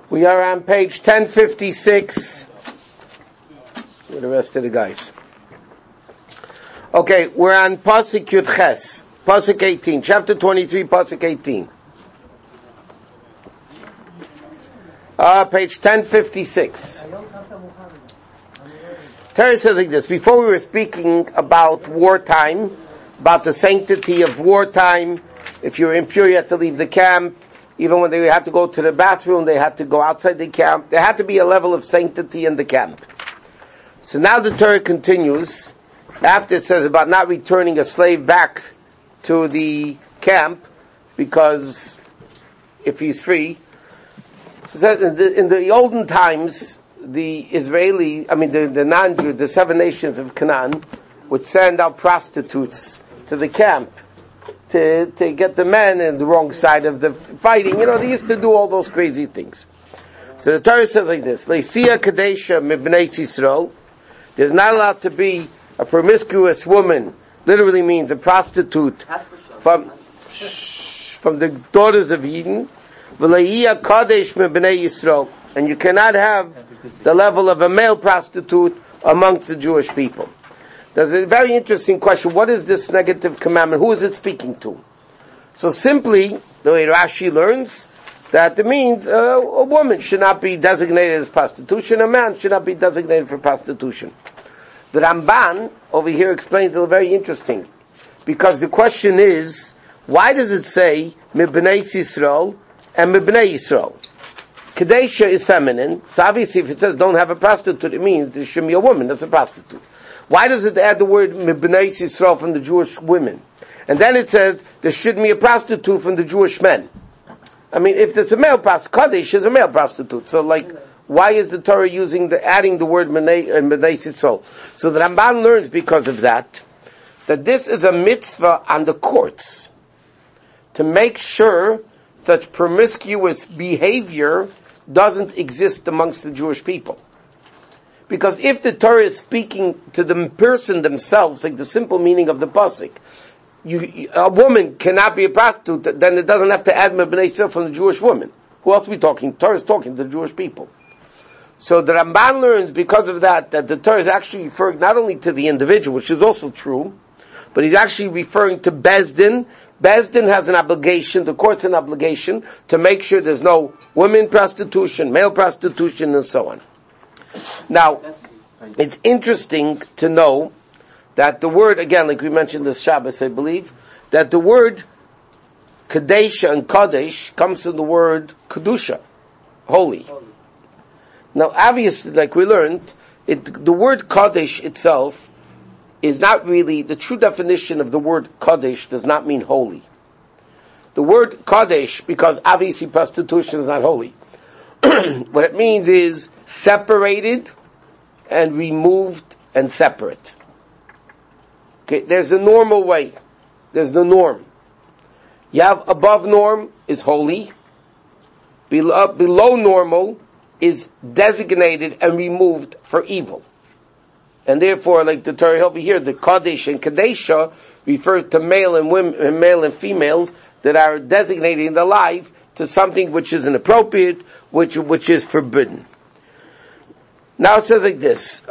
We are on page 1056 with the rest of the guys. Okay, we're on Pasuk Yud Ches, Pasuk 18, chapter 23, Pasuk 18. Page 1056. Torah says like this: before we were speaking about wartime, about the sanctity of wartime. If you're impure, you have to leave the camp. Even when they had to go to the bathroom, they had to go outside the camp. There had to be a level of sanctity in the camp. So now the Torah continues, after it says about not returning a slave back to the camp, because if he's free. So it says in the olden times, the non-Jews, the 7 nations of Canaan, would send out prostitutes to the camp to get the men in the wrong side of the fighting. They used to do all those crazy things. So the Torah says like this: Leisia Kadesha Mibnei Yisrael. There's not allowed to be a promiscuous woman, literally means a prostitute, from the daughters of Eden. V'leia Kadesh Mibnei Yisrael. And you cannot have the level of a male prostitute amongst the Jewish people. There's a very interesting question. What is this negative commandment? Who is it speaking to? So simply, the way Rashi learns, that it means a woman should not be designated as prostitution, a man should not be designated for prostitution. The Ramban over here explains it very interesting. Because the question is, why does it say Mibnei Yisrael and Mibnei Yisrael? Kadesha is feminine, so obviously if it says don't have a prostitute, it means there should be a woman that's a prostitute. Why does it add the word Mibnei Yisrael from the Jewish women? And then it says there shouldn't be a prostitute from the Jewish men. I mean, if it's a male prostitute, Kaddish is a male prostitute. So why is the Torah adding the word Mibnei Yisrael? So the Ramban learns because of that this is a mitzvah on the courts to make sure such promiscuous behavior doesn't exist amongst the Jewish people. Because if the Torah is speaking to the person themselves, like the simple meaning of the pasuk, a woman cannot be a prostitute, then it doesn't have to add Mibnei Yisrael from the Jewish woman. Who else are we talking? Torah is talking to the Jewish people. So the Ramban learns because of that the Torah is actually referring not only to the individual, which is also true, but he's actually referring to Bezdin. Bezdin has an obligation, the court's an obligation, to make sure there's no women prostitution, male prostitution, and so on. Now, it's interesting to know that the word, again, like we mentioned this Shabbos, I believe, that the word Kadesha and Kadesh comes from the word Kedusha, holy. Now, obviously, like we learned, the word Kadesh itself is not really, the true definition of the word Kadesh does not mean holy. The word Kadesh, because obviously prostitution is not holy, what it means is separated and removed and separate. Okay, there's a normal way. There's the norm. You have above norm is holy. Below normal is designated and removed for evil. And therefore, like the Torah over here, the Kadesh and Kadesha refers to male and women, male and females that are designated in their life to something which is inappropriate, which is forbidden. Now it says like this,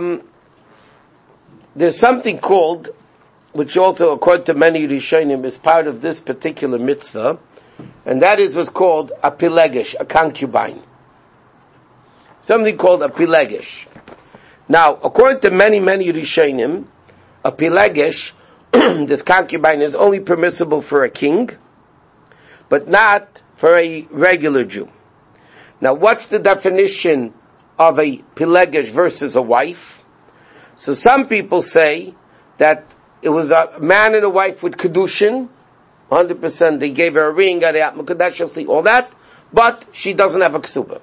there's something called, which also according to many Rishonim is part of this particular mitzvah, and that is what's called a pilegesh, a concubine. Something called a pilegesh. Now, according to many Rishonim, a pilegesh, this concubine is only permissible for a king, but not for a regular Jew. Now, what's the definition of a pilegesh versus a wife? So some people say that it was a man and a wife with kedushin, 100%, they gave her a ring, all that, but she doesn't have a ksuba.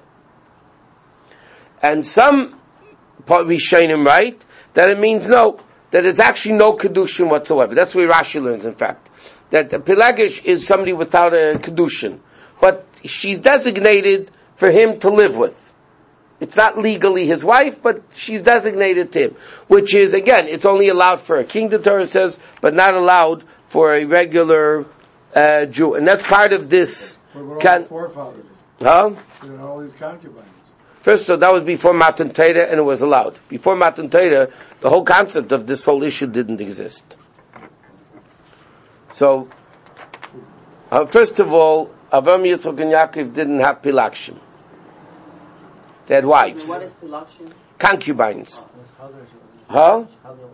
And some Rishonim write that it means no, that it's actually no kedushin whatsoever. That's where Rashi learns, in fact, that the pilegesh is somebody without a kedushin, but she's designated for him to live with. It's not legally his wife, but she's designated to him, which is, again, it's only allowed for a king, the Torah says, but not allowed for a regular Jew. And that's part of this. Forefathers. Huh? She had all these concubines. First of all, that was before Matan Torah, and it was allowed. Before Matan Torah, the whole concept of this whole issue didn't exist. So, first of all, Avram, Yitzchak, and Yaakov didn't have pilakshim. They had wives. What is pilakshim? Concubines. Huh?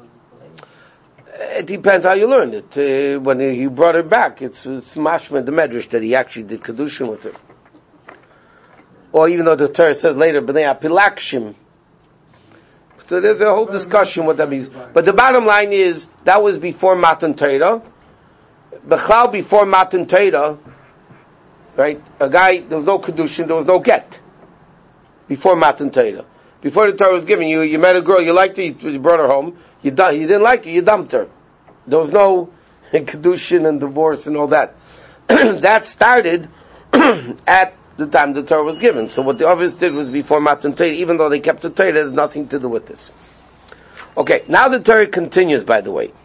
It depends how you learn it. When he brought her back, it's mashma the medrash that he actually did kedushin with her. Or even though the Torah says later, b'nei pilakshim. So there's a whole discussion what that means. But the bottom line is, that was before Matan Torah. B'chlal before Matan Torah, right? A guy, there was no kedushin, there was no get. Before Matan Torah. Before the Torah was given, you met a girl, you liked her, you brought her home, you didn't like her, you dumped her. There was no kedushin and divorce and all that. That started at the time the Torah was given. So what the others did was before Matan Torah, even though they kept the Torah, it has nothing to do with this. Okay, now the Torah continues, by the way.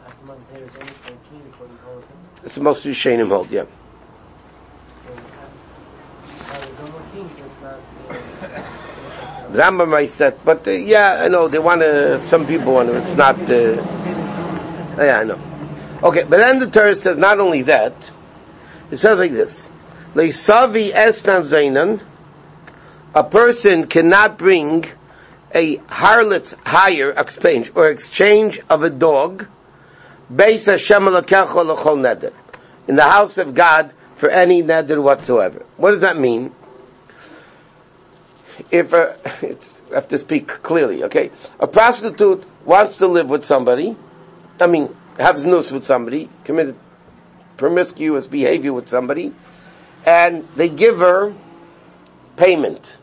It's most Rishonim hold, yeah. The Rambam writes that, but yeah, I know, some people want to, it's not, yeah, I know. Okay, but then the Torah says not only that, it says like this, Leisavi esnan zainan, a person cannot bring a harlot's hire, exchange of a dog, Beis Hashem Elokecha l'chol neder, in the house of God for any neder whatsoever. What does that mean? I have to speak clearly, okay? A prostitute wants to live with somebody, has nus with somebody, committed promiscuous behavior with somebody, and they give her payment.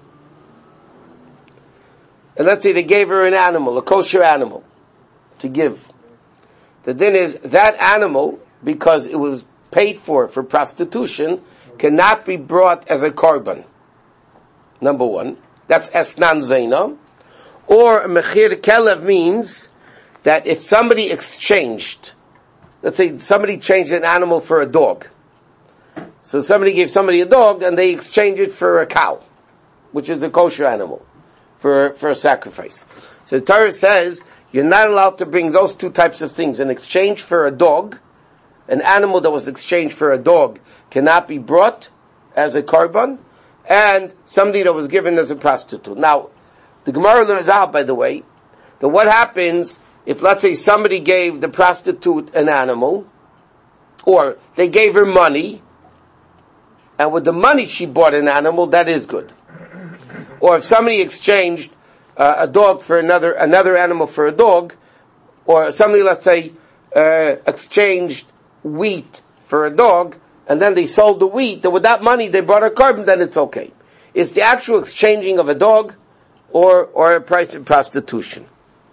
And let's say they gave her an animal, a kosher animal, to give. The din is, that animal, because it was paid for prostitution, cannot be brought as a korban. Number one. That's esnan zeina. Or mechir kelev means that if somebody exchanged, let's say somebody changed an animal for a dog. So somebody gave somebody a dog and they exchanged it for a cow, which is a kosher animal, for a sacrifice. So the Torah says, you're not allowed to bring those two types of things. In exchange for a dog, an animal that was exchanged for a dog cannot be brought as a korban, and somebody that was given as a prostitute. Now, the Gemara learns out, by the way, that what happens if, let's say, somebody gave the prostitute an animal, or they gave her money, and with the money she bought an animal, that is good. Or if somebody exchanged a dog for another animal for a dog, or somebody, let's say, exchanged wheat for a dog, and then they sold the wheat, and with that money they bought a korban, then it's okay. It's the actual exchanging of a dog, or a price of prostitution.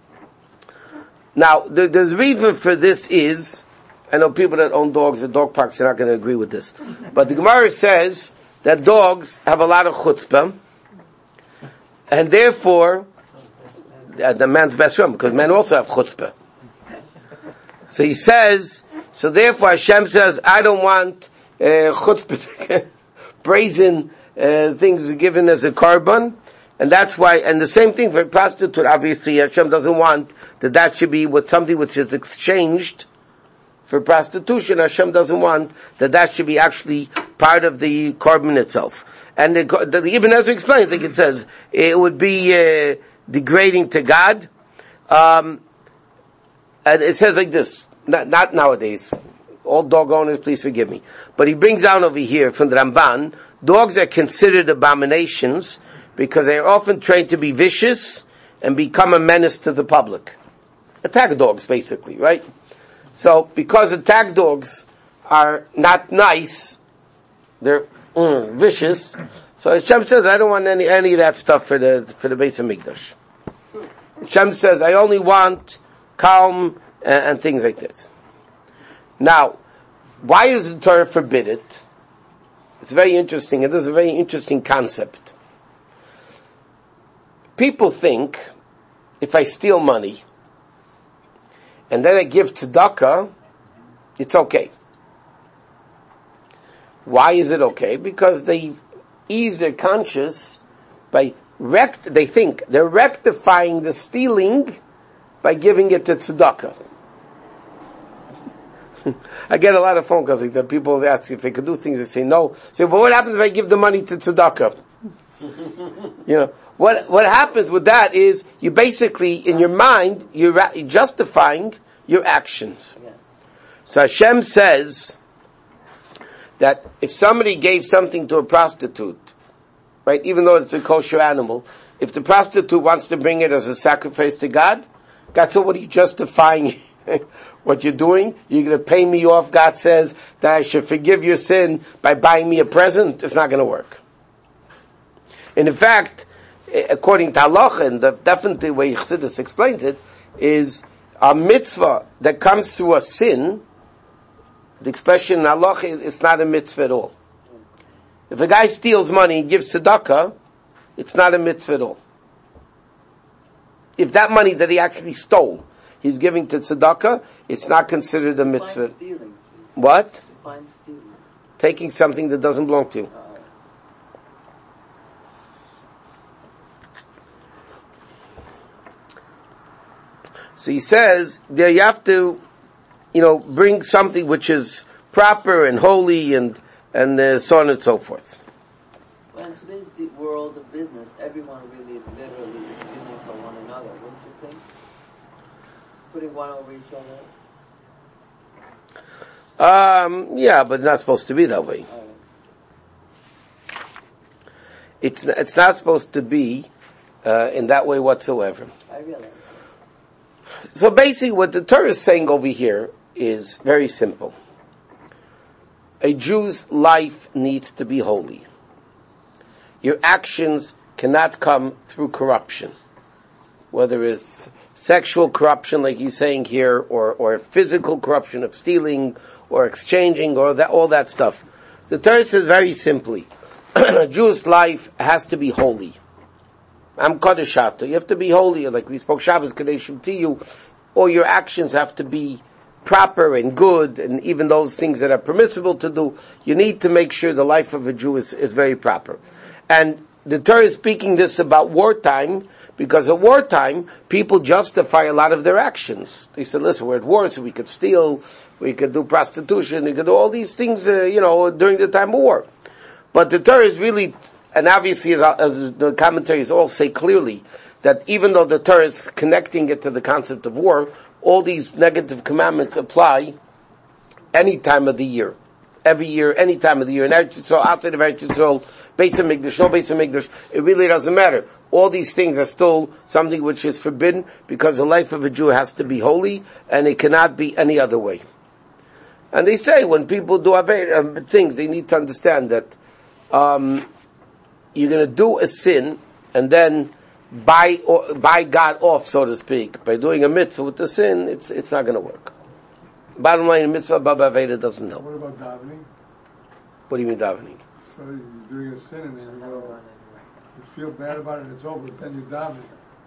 Now, the reason for this is, I know people that own dogs at dog parks are not going to agree with this, but the Gemara says that dogs have a lot of chutzpah, and therefore, the man's best friend, because men also have chutzpah. So he says, so therefore Hashem says, I don't want chutzpah, brazen things given as a korban, and that's why, and the same thing for a prostitute, obviously Hashem doesn't want that should be with somebody which is exchanged for prostitution. Hashem doesn't want that should be actually part of the korban itself. And the Ibn Ezra explains, like it says, it would be degrading to God. And it says like this, not nowadays. All dog owners, please forgive me. But he brings down over here from the Ramban, dogs are considered abominations because they are often trained to be vicious and become a menace to the public. Attack dogs, basically, right? So, because attack dogs are not nice, they're vicious, so Hashem says, I don't want any of that stuff for the Beis HaMikdash. Hashem says, I only want calm and things like this. Now, why does the Torah forbid it? It's very interesting, and this is a very interesting concept. People think, if I steal money, and then I give tzedakah, it's okay. Why is it okay? Because they ease their conscience by they think they're rectifying the stealing by giving it to tzedakah. I get a lot of phone calls like that. People ask if they could do things. They say no. Say, but what happens if I give the money to tzedakah? What happens with that is you basically, in your mind, you're justifying your actions. So Hashem says that if somebody gave something to a prostitute, right, even though it's a kosher animal, if the prostitute wants to bring it as a sacrifice to God, God said, what are you justifying what you're doing? You're going to pay me off, God says, that I should forgive your sin by buying me a present? It's not going to work. And in fact, according to halacha, and definitely the way Chassidus explains it, is a mitzvah that comes through a sin. The expression in halacha is it's not a mitzvah at all. If a guy steals money and gives tzedakah, it's not a mitzvah at all. If that money that he actually stole, he's giving to tzedakah, it's not considered a mitzvah. What? Taking something that doesn't belong to you. So he says there you have to, bring something which is proper and holy and so on and so forth. Well, in today's world of business, everyone really literally is stealing from one another, wouldn't you think? Putting one over each other? Yeah, but it's not supposed to be that way. It's not supposed to be in that way whatsoever. I realize. So basically what the Torah is saying over here is very simple. A Jew's life needs to be holy. Your actions cannot come through corruption. Whether it's sexual corruption like he's saying here, or physical corruption of stealing, or exchanging, or all that stuff. The Torah says very simply, a Jew's life has to be holy. I'm Kadeshata. You have to be holy, like we spoke Shabbos Kadeshim to you. All your actions have to be proper and good, and even those things that are permissible to do, you need to make sure the life of a Jew is very proper. And the Torah is speaking this about wartime, because at wartime, people justify a lot of their actions. They said, listen, we're at war, so we could steal, we could do prostitution, we could do all these things, during the time of war. But the Torah is really, and obviously as the commentaries all say clearly, that even though the Torah is connecting it to the concept of war, all these negative commandments apply any time of the year. Every year, any time of the year. In Eretz Yisrael, outside of Eretz Yisrael, Beis HaMikdash, no Beis HaMikdash, it really doesn't matter. All these things are still something which is forbidden, because the life of a Jew has to be holy, and it cannot be any other way. And they say, when people do things, they need to understand that you're going to do a sin, and then buy God off, so to speak, by doing a mitzvah with the sin, it's not going to work. Bottom line, a mitzvah Baba Aveda doesn't help. What about davening? What do you mean davening? So you're doing a sin and then you feel bad about it and it's over, but then you're davening.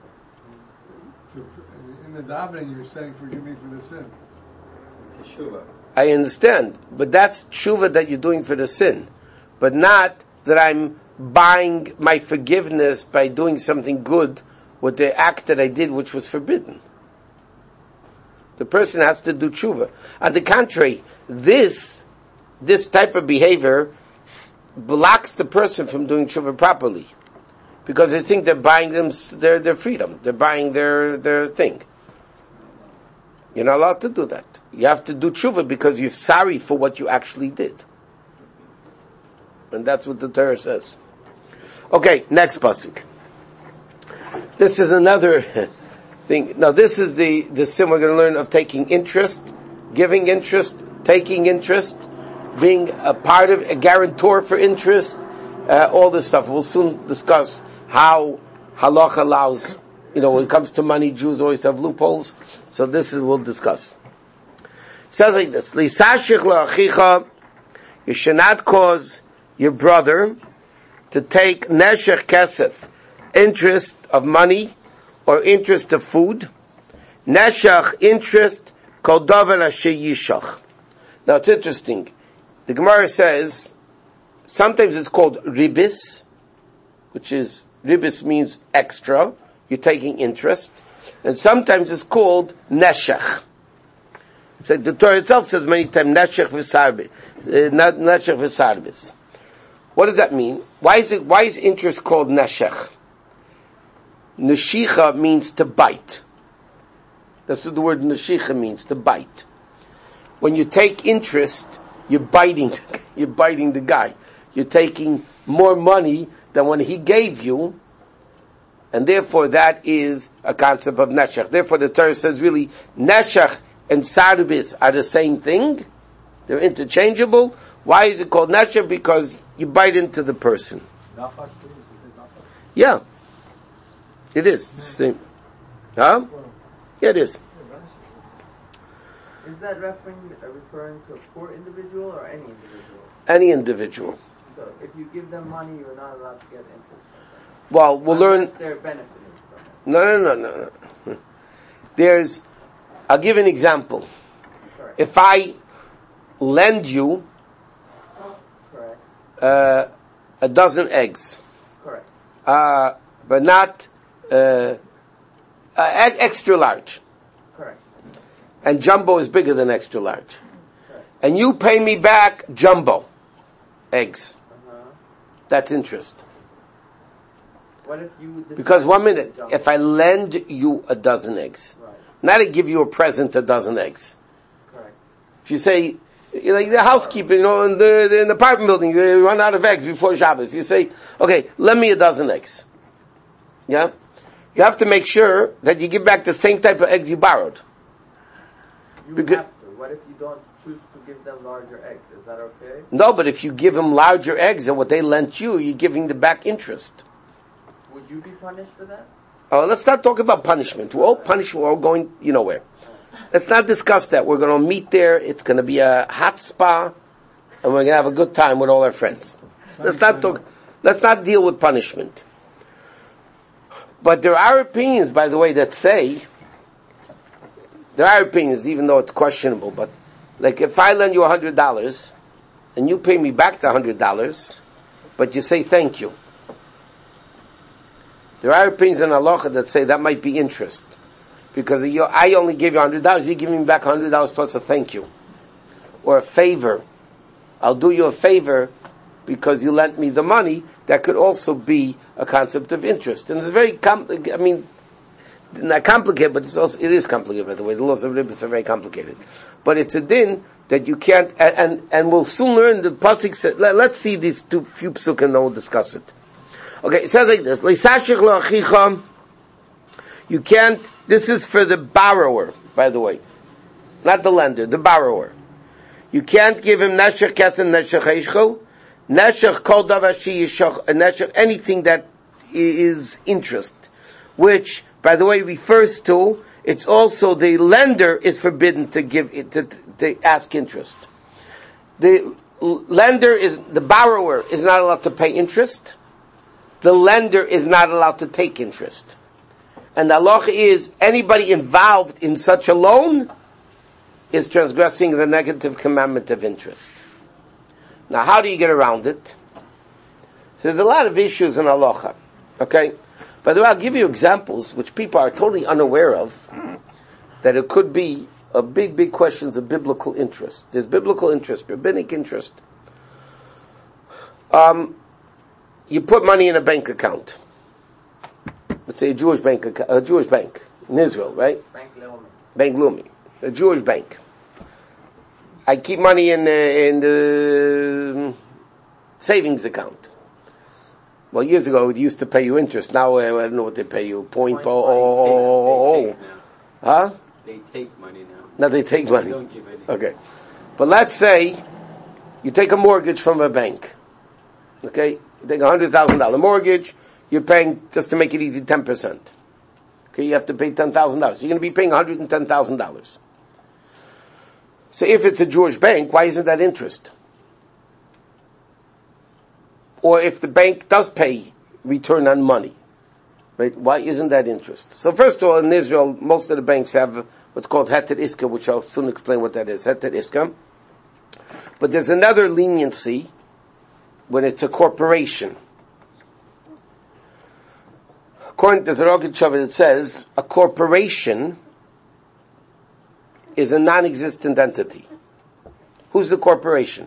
In the davening, you're saying, forgive me for the sin. Teshuvah. I understand, but that's tshuva that you're doing for the sin, but not that I'm buying my forgiveness by doing something good with the act that I did which was forbidden. The person has to do tshuva. On the contrary, this type of behavior blocks the person from doing tshuva properly, because they think they're buying them their freedom. They're buying their thing. You're not allowed to do that. You have to do tshuva because you're sorry for what you actually did. And that's what the Torah says. Okay, next pasuk. This is another thing. Now this is the sin we're going to learn of taking interest, giving interest, taking interest, being a part of, a guarantor for interest, all this stuff. We'll soon discuss how halach allows, when it comes to money, Jews always have loopholes. So we'll discuss. It says like this, Lisashich la'achicha, you should not cause your brother to take neshech kesef, interest of money, or interest of food. Neshech, interest, kol davar asher yishach. Now it's interesting. The Gemara says, Sometimes it's called ribis, which is, ribis means extra, you're taking interest. And sometimes it's called neshech. It's like the Torah itself says many times, neshech v'sarbis. Neshech v'sarbis. What does that mean? Why is interest called neshech? Neshicha means to bite. That's what the word neshicha means, to bite. When you take interest, you're biting the guy. You're taking more money than when he gave you, and therefore that is a concept of neshech. Therefore the Torah says really, neshech and sarbis are the same thing. They're interchangeable. Why is it called neshech? Because you bite into the person. Yeah. It is. It's the same. Huh? Yeah, it is. Is that referring to a poor individual or any individual? Any individual. So if you give them money, you're not allowed to get interest from them. Well, we'll Unless learn. they're benefiting from it. No. I'll give an example. Correct. If I lend you Correct. a dozen eggs, Correct. but not extra large, Correct. and jumbo is bigger than extra large, Correct. and you pay me back jumbo eggs, that's interest. What if you decide Because 1 minute, to if I lend you a dozen eggs, Right. not to give you a present a dozen eggs. Correct. If you say, like the housekeeper, in the apartment building, they run out of eggs before Shabbos. You say, okay, lend me a dozen eggs. Yeah? You have to make sure that you give back the same type of eggs you borrowed. You Because- have to. What if you don't choose to give them larger eggs? Is that okay? No, but if you give them larger eggs than what they lent you, you're giving them back interest. Would you be punished for that? Oh, let's not talk about punishment. We're all punished, we're all going, where. Let's not discuss that. We're going to meet there, it's going to be a hot spa, and we're going to have a good time with all our friends. Let's not deal with punishment. But there are opinions, by the way, that say, there are opinions, even though it's questionable, but like if I lend you $100, and you pay me back the $100, but you say thank you. There are opinions in halacha that say that might be interest. Because I only gave you $100, you give me back $100 plus a thank you. Or a favor. I'll do you a favor because you lent me the money. That could also be a concept of interest. And it's very not complicated, but it is complicated, by the way. The laws of ribbis are very complicated. But it's a din that you can't, and we'll soon learn the pasuk said, let's see these few psukim and then we'll discuss it. Okay, it says like this, you can't, this is for the borrower, by the way. Not the lender, the borrower. You can't give him neshech kesen neshech eishcho, neshech kol davar sheyishach, neshech, anything that is interest. Which, by the way, refers to, it's also the lender is forbidden to give it, to ask interest. The borrower is not allowed to pay interest. The lender is not allowed to take interest. And the halacha is, anybody involved in such a loan is transgressing the negative commandment of interest. Now, how do you get around it? So there's a lot of issues in halacha. Okay? By the way, I'll give you examples which people are totally unaware of, that it could be a big questions of biblical interest. There's biblical interest, rabbinic interest. You put money in a bank account. Let's say a Jewish bank in Israel, right? Bank Leumi, a Jewish bank. I keep money in the savings account. Well, years ago it used to pay you interest. Now I don't know what they pay you. .000. Huh? They take money now. Now they take money. They don't give anything. Okay. But let's say you take a mortgage from a bank. Okay? You take $100,000 mortgage, you're paying, just to make it easy, 10%. Okay, you have to pay $10,000. You're going to be paying $110,000. So if it's a Jewish bank, why isn't that interest? Or if the bank does pay return on money, right? Why isn't that interest? So first of all, in Israel, most of the banks have what's called heter iska, which I'll soon explain what that is, heter iska. But there's another leniency when it's a corporation. According to the Rogatchover, it says a corporation is a non-existent entity. Who's the corporation?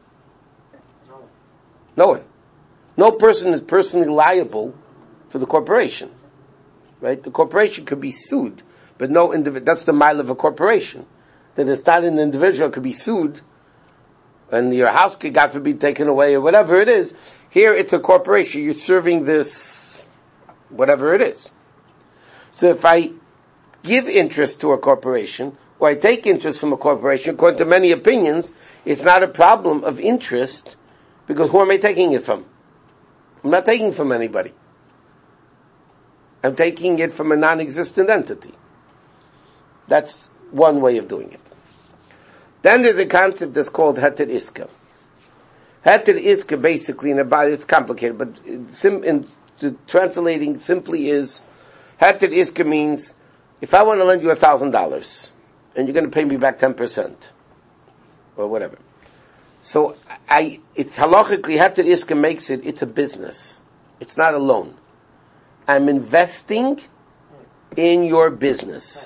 No one. No person is personally liable for the corporation. Right? The corporation could be sued, but no individual. That's the mile of a corporation. That it's not an individual could be sued, and your house could, God forbid, be taken away or whatever it is. Here it's a corporation. You're serving this, whatever it is. So if I give interest to a corporation, or I take interest from a corporation, according to many opinions, it's not a problem of interest, because who am I taking it from? I'm not taking it from anybody. I'm taking it from a non-existent entity. That's one way of doing it. Then there's a concept that's called Heter Iska. Heter Iska basically, it's complicated, but translating simply is, Heter Iska means, if I want to lend you $1,000, and you're going to pay me back 10%, or whatever. So it's halachically, Heter Iska makes it's a business. It's not a loan. I'm investing in your business.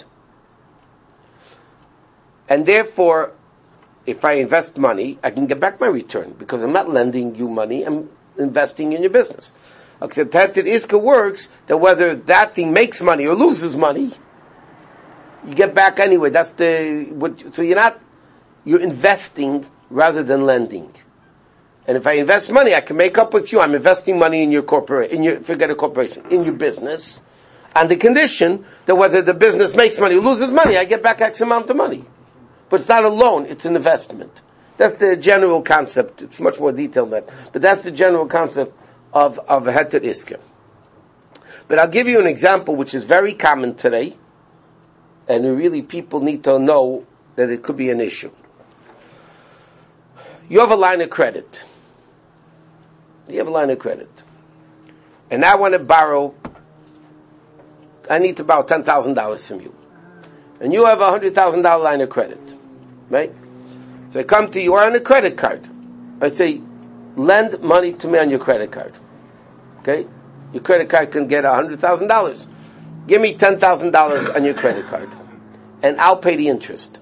And therefore, if I invest money, I can get back my return, because I'm not lending you money, I'm investing in your business. Except Heter Iska works that whether that thing makes money or loses money, you get back anyway. So you're investing rather than lending. And if I invest money, I can make up with you. I'm investing money in your forget a corporation, in your business, on the condition that whether the business makes money or loses money, I get back X amount of money. But it's not a loan, it's an investment. That's the general concept. It's much more detailed than that. But that's the general concept of Heter Iska. But I'll give you an example which is very common today, and really people need to know that it could be an issue. You have a line of credit. And I want to I need to borrow $10,000 from you. And you have a $100,000 line of credit. Right? So I come to you on a credit card. I say, lend money to me on your credit card. Okay? Your credit card can get $100,000. Give me $10,000 on your credit card. And I'll pay the interest.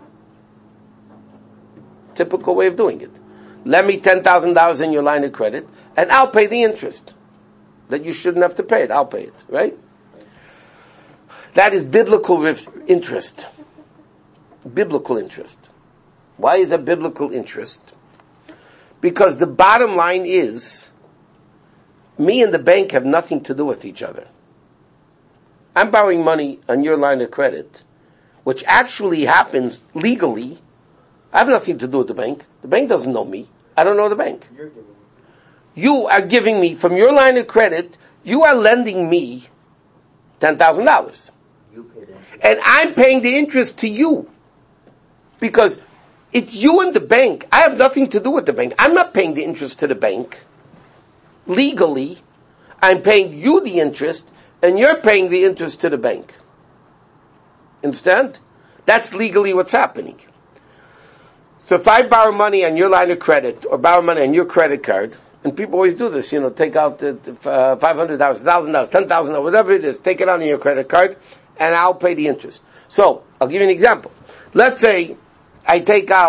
Typical way of doing it. Lend me $10,000 in your line of credit, and I'll pay the interest. That you shouldn't have to pay it, I'll pay it, right? That is biblical interest. Biblical interest. Why is that biblical interest? Because the bottom line is, me and the bank have nothing to do with each other. I'm borrowing money on your line of credit, which actually happens legally. I have nothing to do with the bank. The bank doesn't know me. I don't know the bank. You are giving me, from your line of credit, you are lending me $10,000. And I'm paying the interest to you. Because it's you and the bank. I have nothing to do with the bank. I'm not paying the interest to the bank. Legally, I'm paying you the interest, and you're paying the interest to the bank. Understand? That's legally what's happening. So if I borrow money on your line of credit, or borrow money on your credit card, and people always do this, take out $500, $1,000, $10,000, whatever it is, take it out on your credit card, and I'll pay the interest. So, I'll give you an example. Let's say I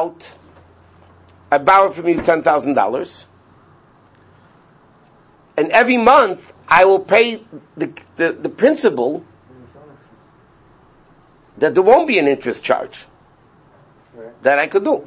borrow from you $10,000, and every month I will pay the principal, that there won't be an interest charge. That I could do.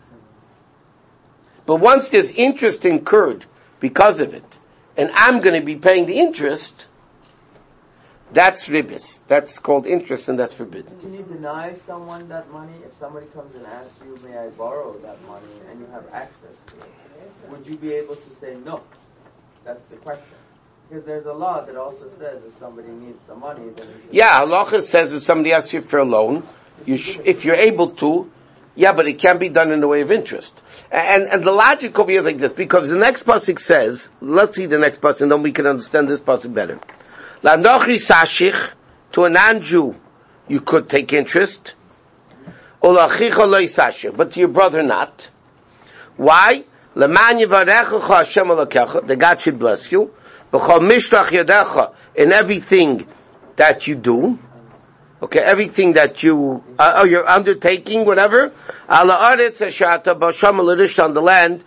But once there's interest incurred because of it, and I'm going to be paying the interest, that's ribis. That's called interest, and that's forbidden. Can you deny someone that money? If somebody comes and asks you, may I borrow that money, and you have access to it, would you be able to say no? That's the question. Because there's a law that also says if somebody needs the money, then halacha says if somebody asks you for a loan, if you're able to, yeah, but it can't be done in the way of interest. And the logic over here is like this, because the next pasuk says, let's see the next pasuk, and then we can understand this pasuk better. L'anochi sashich, to a non-Jew, you could take interest. Olachicha lo sashich, but to your brother not. Why? Leman yivarechecha Hashem alakecha, that God should bless you. B'chol mishlach yadecha, in everything that you do. Okay, everything that you're undertaking, whatever. Ala aretz ashata b'sham l'rish, on the land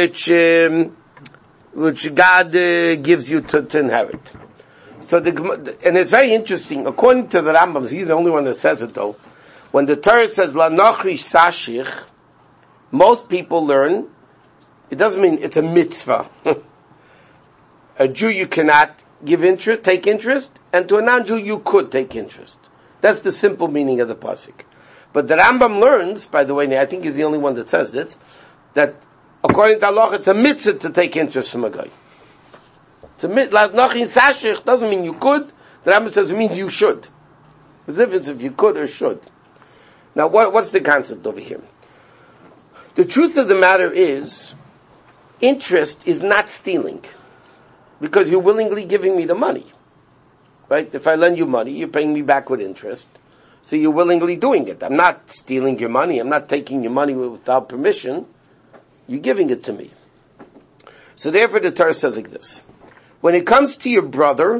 which God gives you to inherit. So and it's very interesting. According to the Rambam, he's the only one that says it though. When the Torah says la nochrish sashich, most people learn it doesn't mean it's a mitzvah. A Jew you cannot take interest, and to a non-Jew you could take interest. That's the simple meaning of the pasuk. But the Rambam learns, by the way, and I think he's the only one that says this, that according to Allah, it's a mitzvah to take interest from a guy. It's a mitzvah. Nachin sashich doesn't mean you could. The Rambam says it means you should. The difference if you could or should. Now, what's the concept over here? The truth of the matter is, interest is not stealing, because you're willingly giving me the money. Right? If I lend you money, you're paying me back with interest. So you're willingly doing it. I'm not stealing your money. I'm not taking your money without permission. You're giving it to me. So therefore the Torah says like this. When it comes to your brother,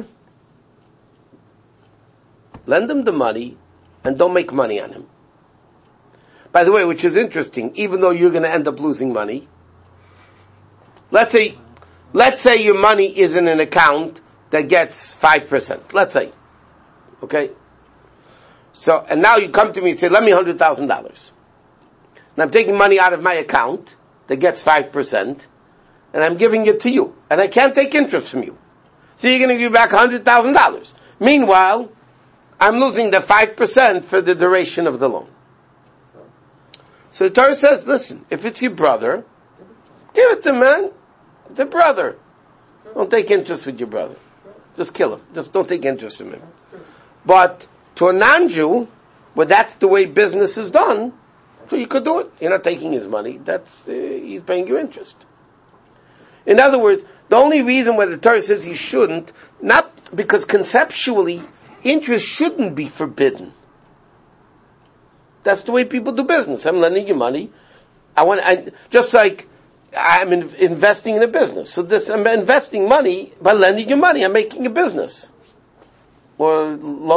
lend him the money and don't make money on him. By the way, which is interesting, even though you're going to end up losing money. Let's say your money is in an account that gets 5%. Let's say. Okay? So, and now you come to me and say, lend me $100,000. And I'm taking money out of my account that gets 5%, and I'm giving it to you. And I can't take interest from you. So you're going to give back $100,000. Meanwhile, I'm losing the 5% for the duration of the loan. So the Torah says, listen, if it's your brother, give it to him, man. It's a brother. Don't take interest with your brother. Just kill him. Just don't take interest in him. But to a non-Jew, where that's the way business is done, so you could do it. You're not taking his money. He's paying you interest. In other words, the only reason why the Torah says you shouldn't, not because conceptually, interest shouldn't be forbidden. That's the way people do business. I'm lending you money. Just like I'm investing in a business. So I'm investing money by lending you money. I'm making a business. Or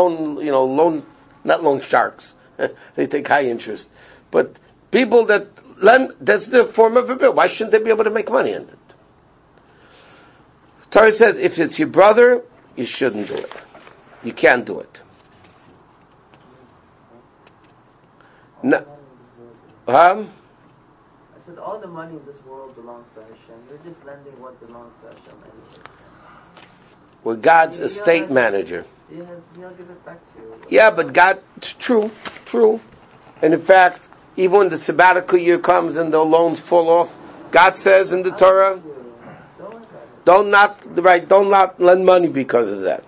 not loan sharks. They take high interest. But people that lend, that's the form of a bill. Why shouldn't they be able to make money on it? Torah says if it's your brother, you shouldn't do it. You can't do it. No. I said all the money in this world belongs to Hashem. You're just lending what belongs to Hashem anyway. We're God's estate manager. He'll give it back to you. Yeah, but God, true. And in fact, even when the sabbatical year comes and the loans fall off, God says in the Torah, don't not lend money because of that.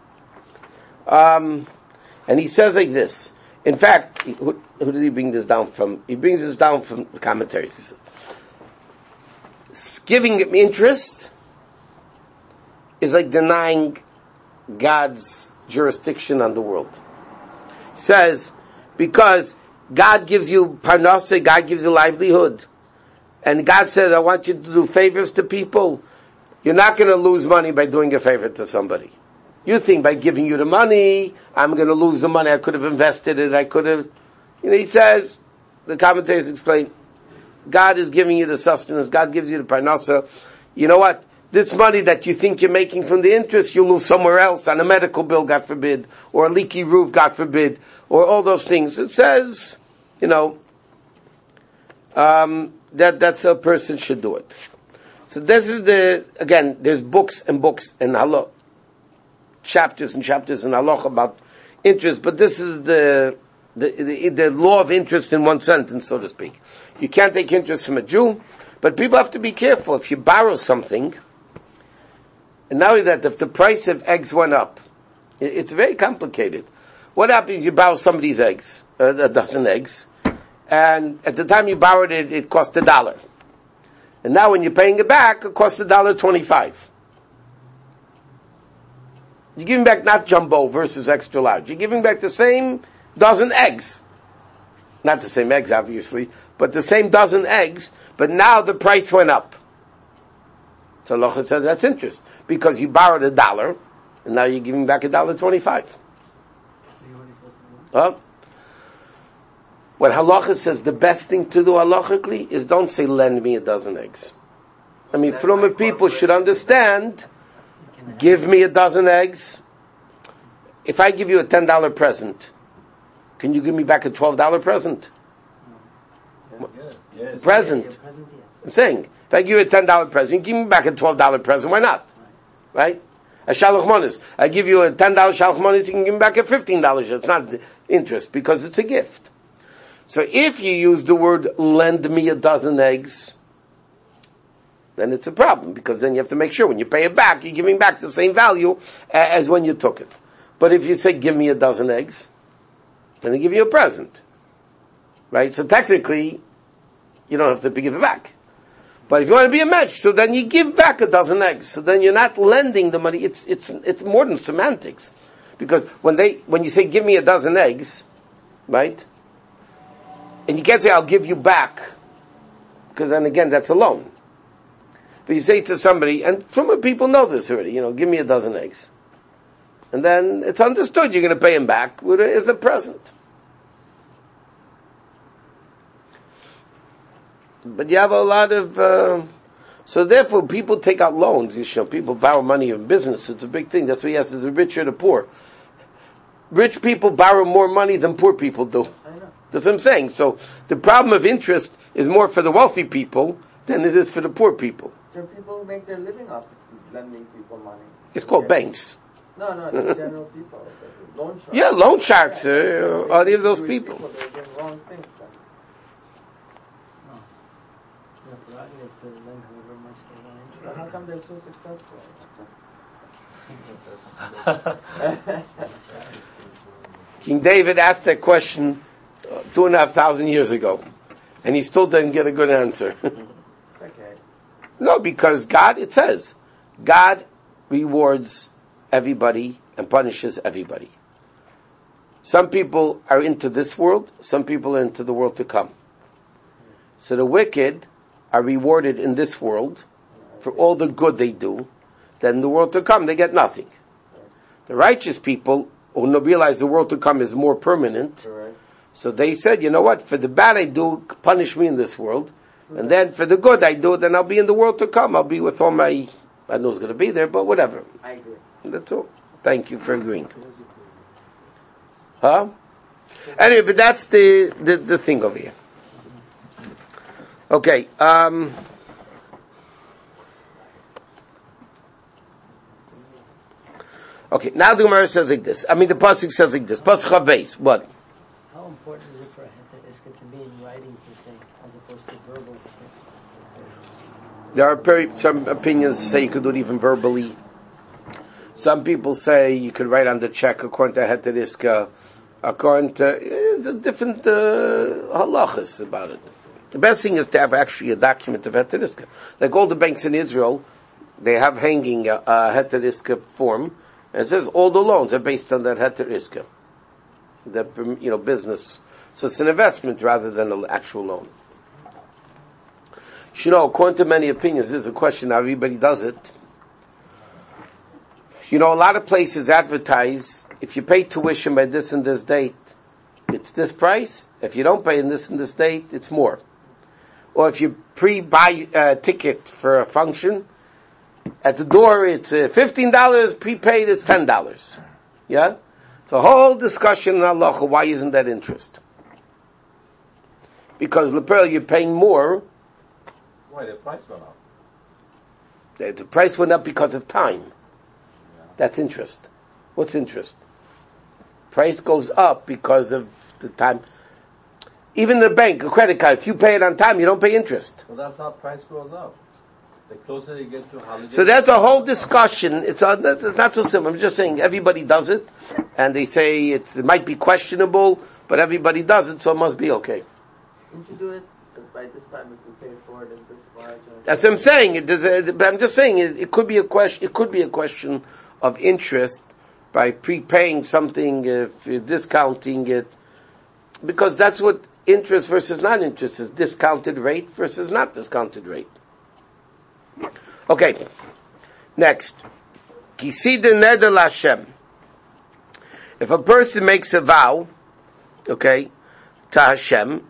And he says like this. In fact, who does he bring this down from? He brings this down from the commentaries. He says, giving him interest is like denying God's jurisdiction on the world. He says, because God gives you parnasa, God gives you livelihood. And God says, I want you to do favors to people. You're not going to lose money by doing a favor to somebody. You think by giving you the money, I'm going to lose the money. I could have invested it. He says, the commentators explain, God is giving you the sustenance. God gives you the parnasa. You know what? This money that you think you're making from the interest, you'll lose somewhere else on a medical bill, God forbid, or a leaky roof, God forbid, or all those things. It says, that's a person should do it. So this is there's books and books and halakha, chapters and chapters in halakha about interest, but this is the law of interest in one sentence, so to speak. You can't take interest from a Jew, but people have to be careful. If you borrow something, and not only that, if the price of eggs went up, it's very complicated. What happens? You borrow somebody's eggs, a dozen eggs, and at the time you borrowed it, it cost $1. And now when you're paying it back, it costs $1.25. You're giving back not jumbo versus extra large. You're giving back the same dozen eggs. Not the same eggs, obviously, but the same dozen eggs, but now the price went up. So halacha says that's interest because you borrowed $1 and now you're giving back $1.25. What halacha says the best thing to do halachically is don't say lend me a dozen eggs. I mean, from people should understand, give me a dozen eggs. If I give you a $10 present, can you give me back a $12 present? Yes. Present. I'm saying, if I give you a $10 present, give me back a $12 present, why not? Right? A shalach monis. I give you a $10 shalach monis, you can give me back a $15. It's not interest, because it's a gift. So if you use the word, lend me a dozen eggs, then it's a problem, because then you have to make sure when you pay it back, you're giving back the same value as when you took it. But if you say, give me a dozen eggs, then they give you a present. Right? So technically, you don't have to give it back. But if you want to be a match, so then you give back a dozen eggs. So then you're not lending the money. It's more than semantics. Because when you say, give me a dozen eggs, right? And you can't say, I'll give you back. Because then again, that's a loan. But you say to somebody, and some people know this already, give me a dozen eggs. And then it's understood you're going to pay him back as a present. But you have a lot of, so therefore people take out loans. People borrow money in business. It's a big thing. That's what he asks, is the rich or the poor? Rich people borrow more money than poor people do. That's what I'm saying. So the problem of interest is more for the wealthy people than it is for the poor people. There are people who make their living off lending people money. It's called banks. No, the general people. Loan sharks. Yeah, loan sharks are any of those people. They're doing wrong things then. So how come they're so successful? King David asked that question 2,500 years ago, and he still didn't get a good answer. It's okay. No, because it says, God rewards everybody and punishes everybody. Some people are into this world, some people are into the world to come. So the wicked are rewarded in this world for all the good they do. Then in the world to come, they get nothing. The righteous people who realize the world to come is more permanent, so they said, you know what, for the bad I do, punish me in this world, and then for the good I do, then I'll be in the world to come. I'll be with all my, I don't know who's going to be there, but whatever. I agree. That's all. Thank you for agreeing. Huh? Anyway, but that's the thing over here. Okay, okay, now the Gemara says like this. The pasuk says like this. Pasuk Chabeis. What? How important is it for a heter iska to be in writing per se, as opposed to verbal texts? There are some opinions say you could do it even verbally. Some people say you could write on the check according to heter iska, according to different halachas about it. The best thing is to have actually a document of heter iska. Like all the banks in Israel, they have hanging a heter iska form. And it says all the loans are based on that heter iska, that business. So it's an investment rather than an actual loan. According to many opinions, there's a question how everybody does it. A lot of places advertise if you pay tuition by this and this date, it's this price. If you don't pay in this and this date, it's more. Or if you pre-buy a ticket for a function, at the door it's $15, prepaid it's $10. Yeah? It's a whole discussion in Allah, why isn't that interest? Because Lepel, you're paying more. Why, the price went up? The price went up because of time. Yeah. That's interest. What's interest? Price goes up because of the time. Even the bank, a credit card, if you pay it on time, you don't pay interest. Well, that's how price goes up. The closer you get to holiday. So that's a whole discussion. It's not so simple. I'm just saying everybody does it, and they say it might be questionable, but everybody does it, so it must be okay. Didn't you do it by this time if you pay for it in this much? That's what I'm saying. But I'm just saying it could be a question. It could be a question of interest by prepaying something, if you're discounting it, because that's what interest versus non-interest. It's discounted rate versus not discounted rate. Okay. Next. Kisida neder Hashem. If a person makes a vow, okay, to Hashem,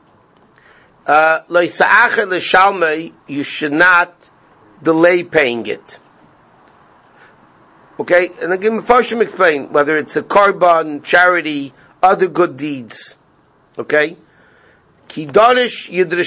you should not delay paying it. Okay, and again, Mepharshim explain whether it's a korban, charity, other good deeds. Okay, because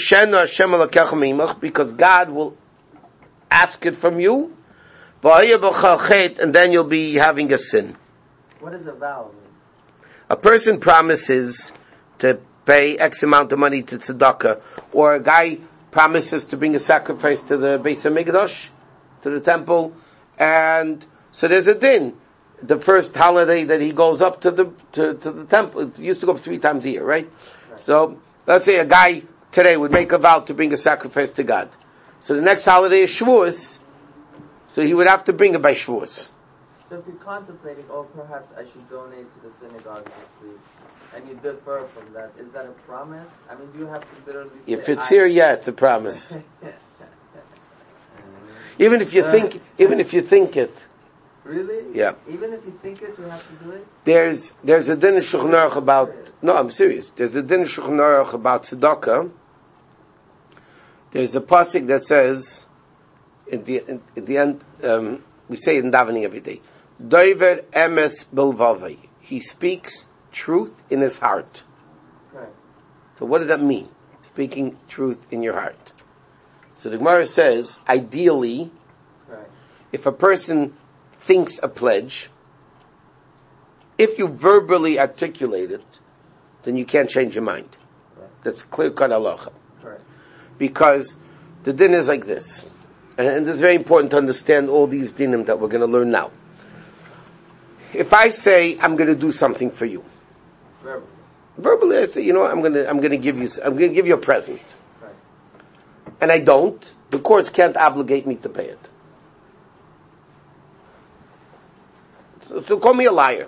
God will ask it from you, and then you'll be having a sin. What is a vow? A person promises to pay X amount of money to tzedakah, or a guy promises to bring a sacrifice to the Beis HaMikdash, to the temple, and so there's a din. The first holiday that he goes up to the temple, it used to go up 3 times a year, right? So, let's say a guy today would make a vow to bring a sacrifice to God. So the next holiday is Shavuos, so he would have to bring it by Shavuos. So if you're contemplating, perhaps I should donate to the synagogue this week, and you defer from that, is that a promise? I mean, do you have to literally say, if it's here, yeah, it's a promise. even if you think it. Really? Yeah. Even if you think it, you have to do it? There's a din in Shulchan Aruch about, no, I'm serious. There's a din in Shulchan Aruch about tzedakah. There's a pasuk that says, at the end, we say it in davening every day, Doiver emes bilvavai. He speaks truth in his heart. Right. So what does that mean? Speaking truth in your heart. So the Gemara says, ideally, right, if a person thinks a pledge, if you verbally articulate it, then you can't change your mind. right, That's clear-cut halacha. right. Because the din is like this. And it's very important to understand all these dinim that we're going to learn now. If I say, I'm going to do something for you. Verbally, I say, I'm going to give you a present. Right. And I don't, the courts can't obligate me to pay it. So call me a liar.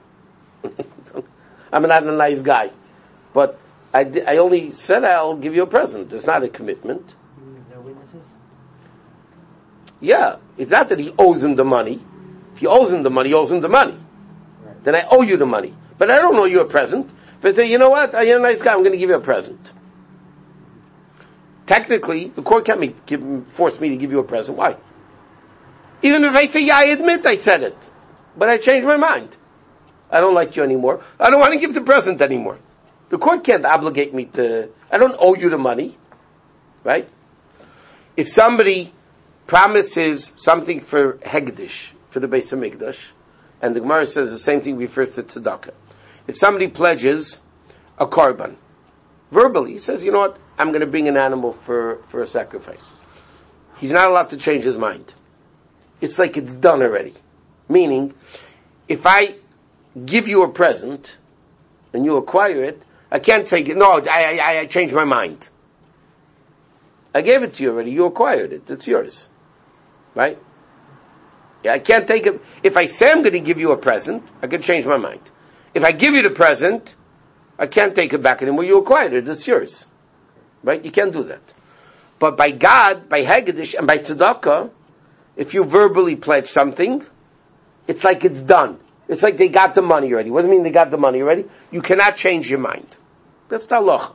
I'm not a nice guy. But I only said I'll give you a present. It's not a commitment. Is there witnesses? Yeah. It's not that he owes him the money. If he owes him the money, he owes him the money. Right. Then I owe you the money. But I don't owe you a present. If I say, you know what, you're a nice guy, I'm going to give you a present. Technically, the court can't force me to give you a present. Why? Even if I say, yeah, I admit I said it. But I changed my mind. I don't like you anymore. I don't want to give the present anymore. The court can't obligate me to, I don't owe you the money. Right? If somebody promises something for Hegdish, for the Beis HaMikdash, and the Gemara says the same thing refers to tzedakah. If somebody pledges a korban, verbally, he says, you know what, I'm going to bring an animal for a sacrifice. He's not allowed to change his mind. It's like it's done already. Meaning, if I give you a present, and you acquire it, I can't say, no, I changed my mind. I gave it to you already, you acquired it, it's yours. Right? Yeah, I can't take it. If I say I'm going to give you a present, I can change my mind. If I give you the present, I can't take it back anymore. You acquired it. It's yours. Right? You can't do that. But by God, by Haggadah, and by Tzedakah, if you verbally pledge something, it's like it's done. It's like they got the money already. What do you mean they got the money already? You cannot change your mind. That's the halacha.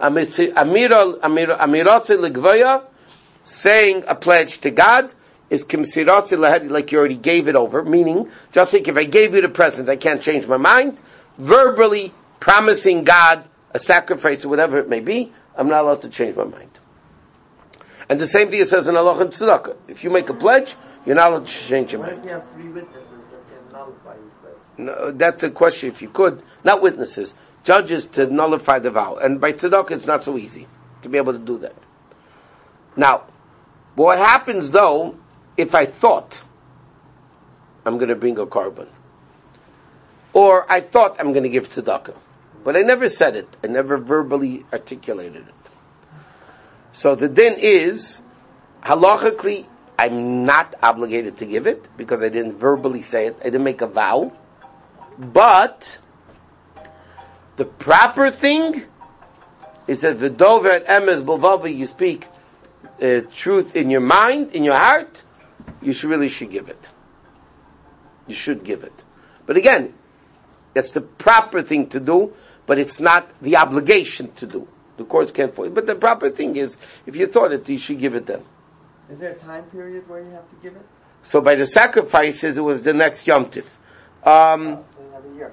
Amiratze legvaya, saying a pledge to God, is kimsirasi lahedi, like you already gave it over, meaning, just like if I gave you the present, I can't change my mind. Verbally promising God a sacrifice or whatever it may be, I'm not allowed to change my mind. And the same thing it says in Allah and Tzedakah. If you make a pledge, you're not allowed to change your What mind. if you have 3 witnesses that can nullify your pledge? No, that's a question. If you could, not witnesses, judges to nullify the vow. And by tzedakah, it's not so easy to be able to do that. Now, what happens though, if I thought I'm going to bring a korban, or I thought I'm going to give tzedakah, but I never said it, I never verbally articulated it. So the din is, halachically, I'm not obligated to give it, because I didn't verbally say it, I didn't make a vow, but the proper thing It says, "V'dover emes b'lvavi," you speak truth in your mind, in your heart, you should give it. You should give it. But again, that's the proper thing to do, but it's not the obligation to do. The courts can't force it. But the proper thing is, if you thought it, you should give it then. Is there a time period where you have to give it? So by the sacrifices, it was the next Yom Tiv. So you have a year.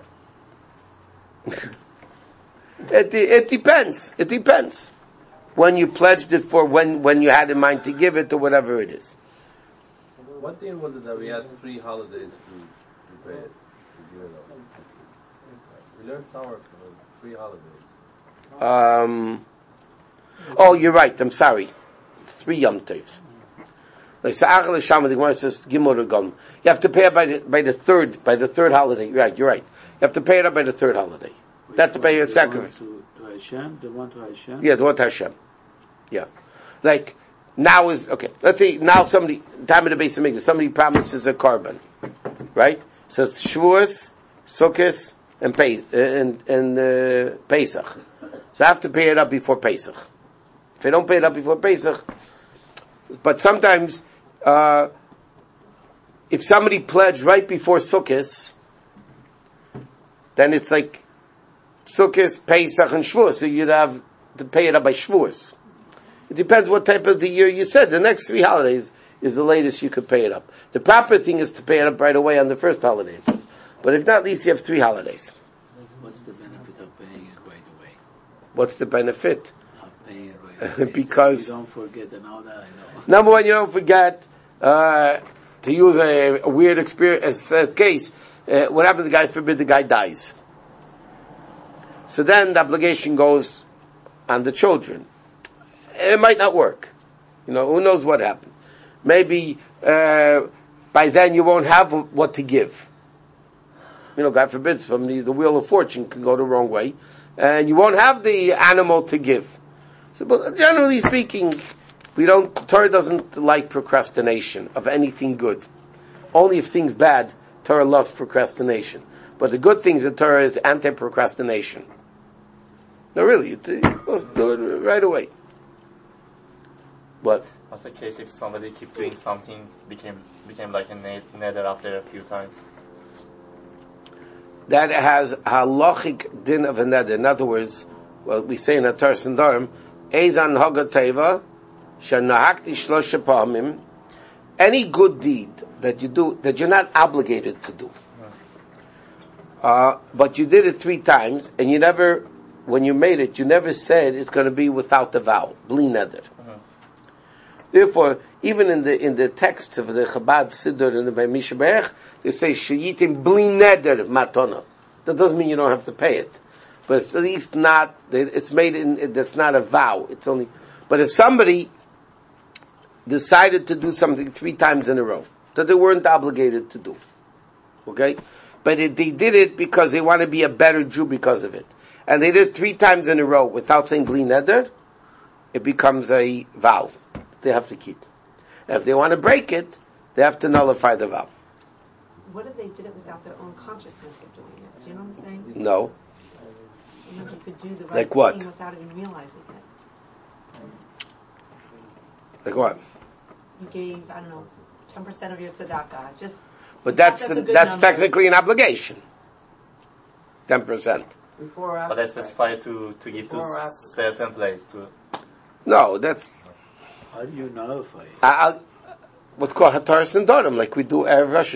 It depends. It depends. When you pledged it for, when you had in mind to give it, or whatever it is. What day was it that we had 3 holidays to pay it? To give it up? We learned somewhere from 3 holidays. Oh, you're right. I'm sorry. 3 Yom Tovs. Like the Gemara says, Gimel Regon. You have to pay it by the third holiday. You're right. You have to pay it up by the third holiday. That's to pay your sacrifice. To Hashem, the one to Hashem. Yeah, the one to Hashem. Yeah, like now is okay. Let's say now time of the base of Mikdash, somebody promises a korban, right? So it's Shavuos, Sukkot, and Pesach. So I have to pay it up before Pesach. If I don't pay it up before Pesach, but sometimes if somebody pledged right before Sukkot, then it's like Sukkot, Pesach, and Shavuos, so you'd have to pay it up by Shavuos. It depends what type of the year you said. The next 3 holidays is the latest you could pay it up. The proper thing is to pay it up right away on the first holiday. But if not, at least you have 3 holidays. What's the benefit of paying it right away? What's the benefit? Of paying it right away. Because you don't forget and all that, I know. Number one, you don't forget, to use a weird experience, case, what happens, the guy dies. So then the obligation goes on the children. It might not work. Who knows what happened. Maybe, by then you won't have what to give. God forbid, from the wheel of fortune can go the wrong way. And you won't have the animal to give. So, but generally speaking, Torah doesn't like procrastination of anything good. Only if things bad, Torah loves procrastination. But the good things in Torah is anti-procrastination. No, really, let's do it right away. What? What's the case if somebody keep doing something, became like a nether after a few times? That has halachic din of a nether. In other words, what we say in a Torah Sandarim, Eizan Hagateva, Shanahakti Shlosha Pamim, any good deed that you do, that you're not obligated to do. But you did it 3 times, and you never, when you made it, you never said it's going to be without the vow, bli neder. Therefore, even in the texts of the Chabad Siddur and the Bei Misha Berech, they say sheyitim bli neder matona. That doesn't mean you don't have to pay it, but it's at least not. It's made in. That's not a vow. It's only. But if somebody decided to do something 3 times in a row that they weren't obligated to do, okay, but they did it because they want to be a better Jew because of it, and they did it 3 times in a row without saying bli neder, it becomes a vow. They have to keep. And if they want to break it, they have to nullify the vow. What if they did it without their own consciousness of doing it? Do you know what I'm saying? No. You could do the right Like what? thing without even realizing it. Like what? You gave, 10% of your tzedakah. Just. But that's a good that's number. technically an obligation. 10%. Before or after? But I specify to give to Before or after? certain place to. No, that's How do you nullify it? what's called Hataras Nedarim, like we do Erev Rosh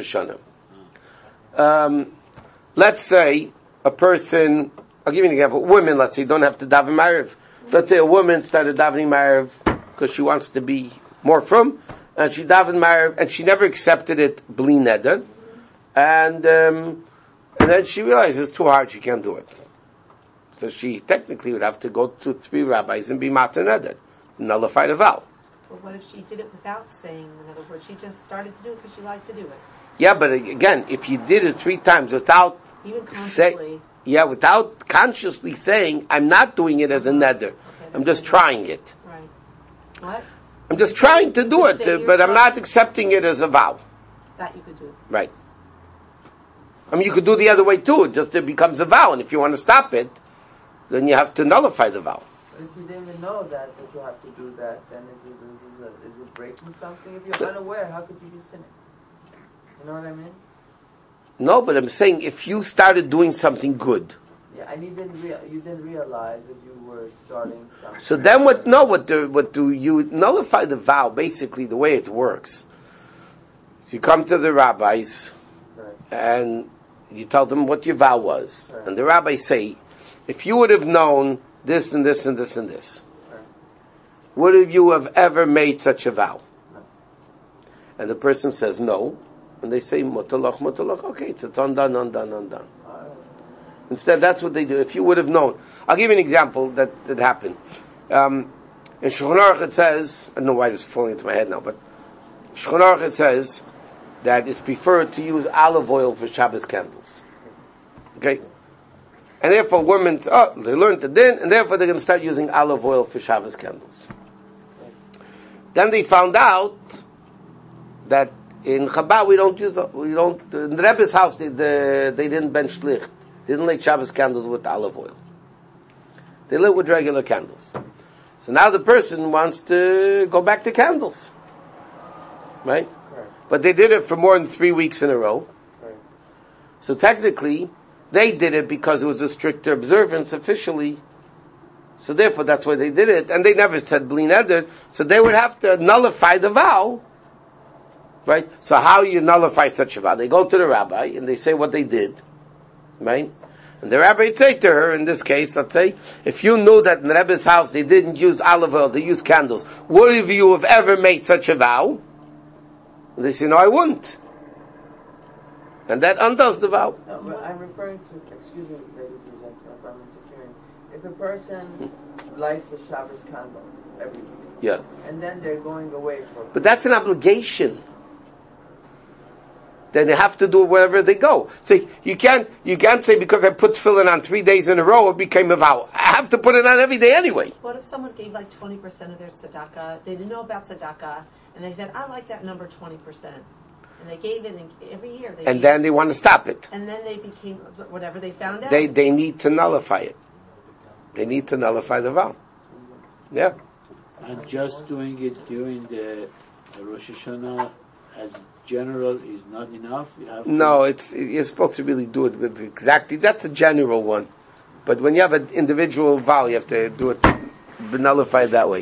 Hashanah. Let's say a person, I'll give you an example, women, let's say, don't have to daven Ma'ariv. Let's say a woman started davening Ma'ariv because she wants to be more from, and she davened Ma'ariv, and she never accepted it bli neder, and then she realizes it's too hard, she can't do it. So she technically would have to go to 3 rabbis and be matar neder, nullify the vow. But what if she did it without saying, in other words, she just started to do it because she liked to do it? Yeah, but again, if you did it 3 times without Even consciously. without consciously saying, I'm not doing it as a neder. I'm just trying it. Right. What? I'm just trying to do it, Say you're but I'm not trying- accepting it as a vow. That you could do. Right. I mean, you could do the other way too, just it becomes a vow, and if you want to stop it, then you have to nullify the vow. But if you didn't even know that you have to do that, then is it breaking something? If you're unaware, how could you be sinning? You know what I mean? No, but I'm saying if you started doing something good. Yeah, and you didn't realize that you were starting something. So then what do you nullify the vow? Basically, the way it works. So you come to the rabbis, Right. and you tell them what your vow was. Right. And the rabbis say, if you would have known this and this and this and this, Right. would have you have ever made such a vow? No. And the person says no. And they say, mutalach, mutalach. Okay, it's undone. Instead, that's what they do. If you would have known. I'll give you an example that happened. In Shulchan Aruch it says, I don't know why this is falling into my head now, but Shulchan Aruch it says that it's preferred to use olive oil for Shabbos candles. Okay? And therefore women, they learned the din, and therefore they're going to start using olive oil for Shabbos candles. Then they found out that in Chabad in the Rebbe's house they didn't bench licht. They didn't light Shabbos candles with olive oil. They lit with regular candles. So now the person wants to go back to candles. Right? Correct. But they did it for more than 3 weeks in a row. Right. So technically, they did it because it was a stricter observance officially. So therefore that's why they did it. And they never said Bli Neder. So they would have to nullify the vow. Right? So how you nullify such a vow? They go to the rabbi and they say what they did. Right? And the rabbi would say to her, in this case, let's say, if you knew that in the Rebbe's house they didn't use olive oil, they used candles, would you have ever made such a vow? And they say, no, I wouldn't. And that undoes the vow. No, but I'm referring to, excuse me, ladies and gentlemen, if I'm interfering. If a person lights the Shabbos candles every week, Yeah. and then they're going away for... But that's an obligation. Then they have to do it wherever they go. So you can't say because I put tefillin on 3 days in a row, it became a vow. I have to put it on every day anyway. What if someone gave like 20% of their tzedakah? They didn't know about tzedakah, and they said, I like that number 20%. And they gave it every year. And then they want to stop it. And then they became whatever they found out. They need to nullify it. They need to nullify the vow. Yeah. And just doing it during the Rosh Hashanah as general is not enough. You have No, you're supposed to really do it with exactly. That's a general one, but when you have an individual vow, you have to do it, nullify it that way.